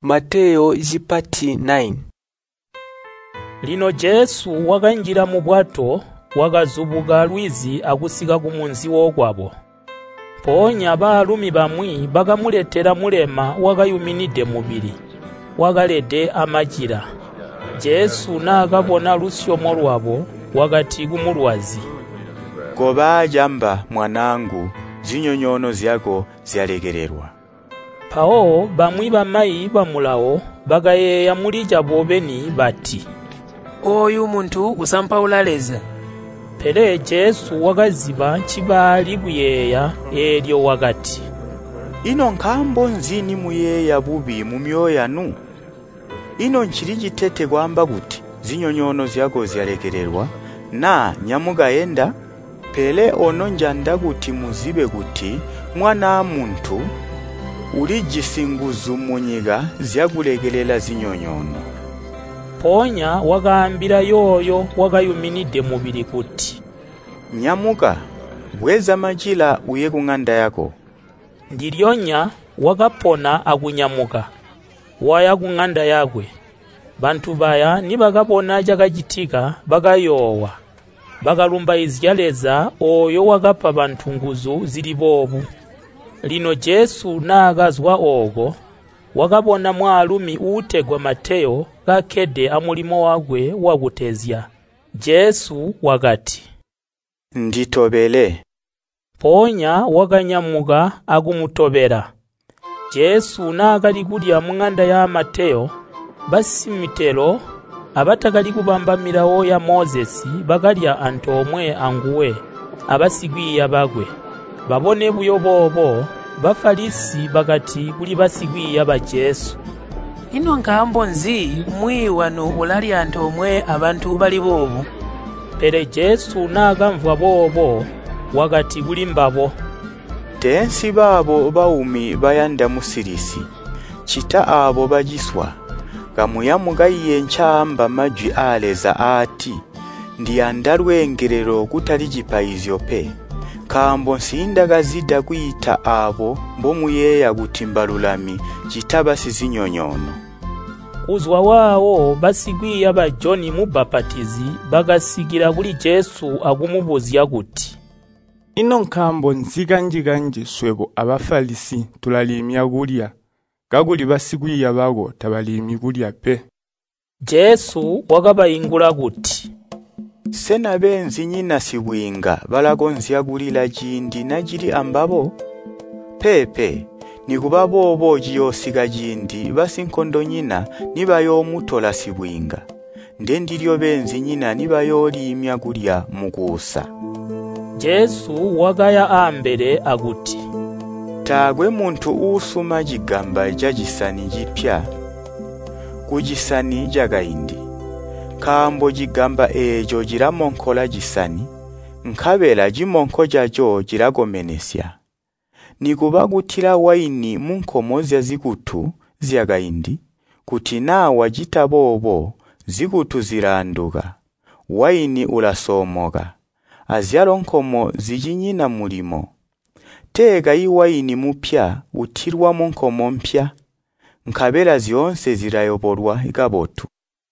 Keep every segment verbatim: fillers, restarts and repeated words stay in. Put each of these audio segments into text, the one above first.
Mateo jipati nine. Lino Jesu wakanjira mu bwato wakazubuka lwizi akusika ku munzi wogwabo. Ponya baalumi bamwi bakamuletera mulema wakayuminide mubiri wakalede amachira. Jesu nakabona lusyomo lwabo wakati kumulwazi, Goba jamba mwanangu, zinyonyono zyako zyalekererwa. Pao bamwi bamayi bamulawo bakayeya mulija bobeni bati, Oyu muntu usampaulaleza. Pele Jesu wakaziba chibali kuyeya elyo wakati, Ino nkambo nzini muyeya bubi mu myoyo yanu. Ino nchiri chitete kwamba kuti zinyonyono zyako zyalekererwa na nyamuga yenda. Pele ono njanda kuti muzibe kuti mwana muntu uli jisinguzu munyiga zyakulekelela zinyonyono. Ponya wakaambira yoyo wakayuminide mubiri kuti, Nyamuka, bweza machila uye kung'anda yako. Ndilyonya wakapona akunyamuka waya kung'anda yakwe. Bantu baya nibakapona chakachitika bakayowa bakalumba izyaleza oyo wakapa bantu nguzu zili bobu. Lino Jesu nakazwa ogo wakapona mwalumi utegwa Mateo kakede amulimo wakwe wakutezya. Jesu wakati, Nditobele. Ponya wakanyamuka akumutobera. Jesu nakali kulya mung'anda ya Mateo basi mitelo abatakali kubambamirawo ya Mozesi bakalya antu omwe anguwe abasigwiya bagwe. Babone buyo bobo Bafalisi bakati kuli basigwiya ba Jesu, Ino nkambo nzi mwi wano ulali antu omwe abantu bali bobu. Pele Jesu nakamvwa bobo wakati kuli mbabo, Tensi babo baumi bayanda musirisi. Chita abo bajiswa. Kamuyamuga yenchamba majwi aleza ati, Ndiyandalwengerero kutali jipayizyo pe. Kambo nsinda gazida kuita abo mbomuyeya kutimbalulami chitaba sizinyonyono. Kuzwa wawo basigwiya ba John mubapatizi bagasigira kuli Jesu akumubuzya kuti, Ino nkambo nziganjiganje swebo abafalisi tulalimya kulya gaguli basigwiya bago tabalimi kulya pe. Jesu wakabayingula kuti, Sena benzi nyina sibwinga balagonzya gulila jindi na jili ambabo. Pepe, ni kubabo obo jiyosiga jindi basi nkondo nyina niba yomutola sibwinga. Ndendilyo benzi nyina niba yolimya gulya mukusa. Jesu wakaya ambere aguti, Tagwe muntu usuma jigamba jajisani jipya kujisani jagaindi. Kambo jigamba ejo jiramonkola jisani, nkabela jimonko jajo jiragomenesya. Nikubagutira waini munkomozya zikutu ziyagaindi, kuti nawa jitabobo zikutu ziranduga, waini ulasomoga, azyaronkomo zijinyina mulimo. Tega i waini mupya utirwa munkomo mpya, nkabela zionse zirayoborwa igabotu.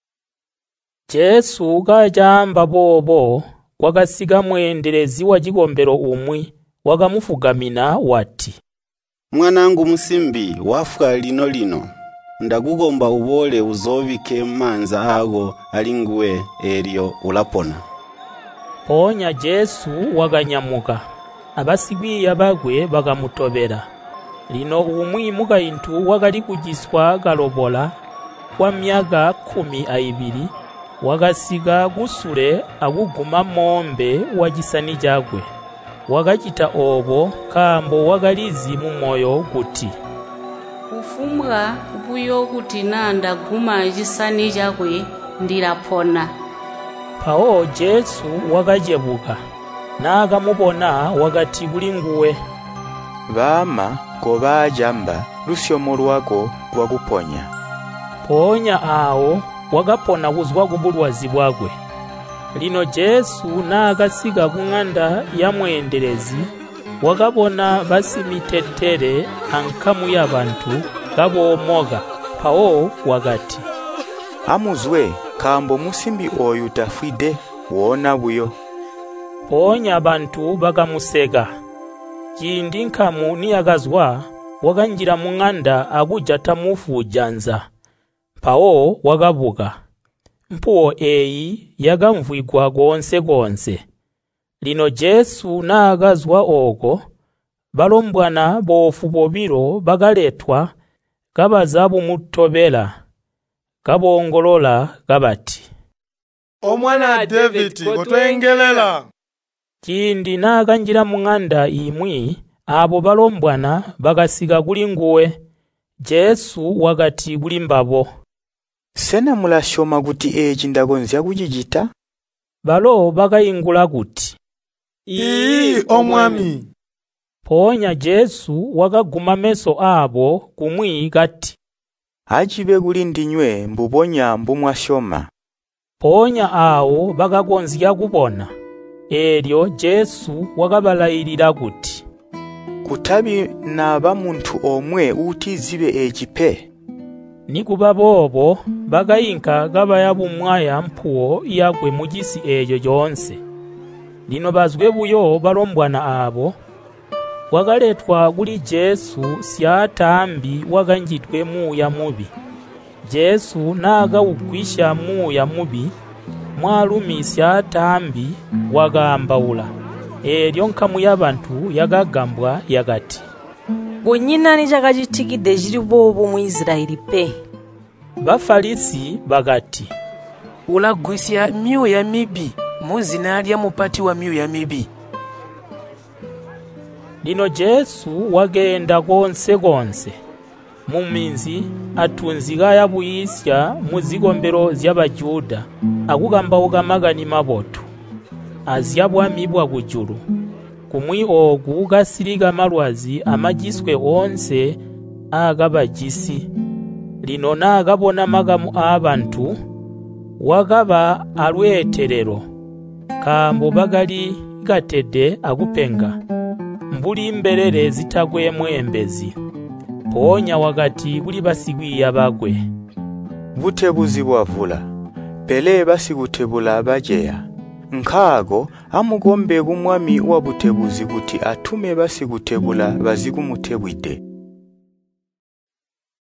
Jesu kajamba bobo wakasiga mwendelezi wa jigombero umwi wakamufugamina wati, Mwanangu musimbi wafuka lino lino, ndakugomba ubole uzovike manza ago alinguwe elyo ulapona. Ponya Jesu wakanyamuka abasigwiya bagwe bakamutobera. Lino umwi mukayintu wakali kujiswa kalobola kwa myaka kumi aibiri wakasiga gusule akuguma mombe wajisani jagwe. Wakachita obo kambo wakalizi mu moyo kuti, Kufumwa buyo kuti nanda guma jisani jagwe ndilapona. Pao Jesu wakajebuka nakamubona wakati kuli nguwe, Bama goba jamba lusyomo lwako lwakuponya. Ponya awo wakapona kuzwa kubulwazi bwagwe. Lino Jesu nakasiga kung'anda ya mwendelezi wakabona basi mitetere ankamu y'abantu kabomoga pawo wagati amuzwe kambo musimbi oyu tafwide wona buyo. Ponya abantu bagamusega kindi nkamu niyagazwa waganjira mu nganda aguja tamufujanza pawo wagabuga mpuo eyi yagamvwigwa gonse gonse. Lino Jesu naagazwa ogo balombwana bofu bobiro bagaletwa gabazabu mutobela gabongolola gabati Omwana David gotwengelela. Kindi naganjira mu nganda imwi abo balombwana bagasiga guli nguwe Jesu wagati guli mbabo. Sena mulashoma guti eji ndagonzya kujijita? Balo bagayingula guti Ii omwami. Ponya Jesu wagaguma meso abo kumwi gati Ajibe guli ndinywe mbubonya mbumwashoma. Ponya awo bagagonzya kubona. Elyo Jesu wagabalayirira guti Kutabi naba muntu omwe uti zibe ejipe. Nikuba bobo bagayinka gabaya bumwaya mpuo yagwe mugisi eyo yonse. Lino bazwe buyo balombwana abo wagaletwa guli Jesu syatambi waganjitwe muya mubi. Jesu naga ugwisha muya mubi mwalumi syatambi wagambaula. Elyo nkamu y'abantu yagagambwa yagati Bonyina ni chakachitikide chili bobo mu Israeli pe. Bafalisi bagati ulagwisya myoyo mibi muzina lya mupati wa myoyo mibi. Lino Jesu wagenda gonse gonse muminzi atunziga yabuyisya muzigombero z'abajuda akugamba ugamagani mabotu azyabwamibwa gujuru kumwi ogu gasiriga malwazi amajiswe onse agabajisi. Lino nagabona magamu abantu wagaba alweterero kambo bagali gatede agupenga mbuli mberere zitagwemu embezi. Ponya wagati guli basigwiya bagwe Butebuzi bwavula pele basigutebula abajeya. Nkago amugombe gumwami wa butebuzi guti atume basigutebula bazigumutebwide.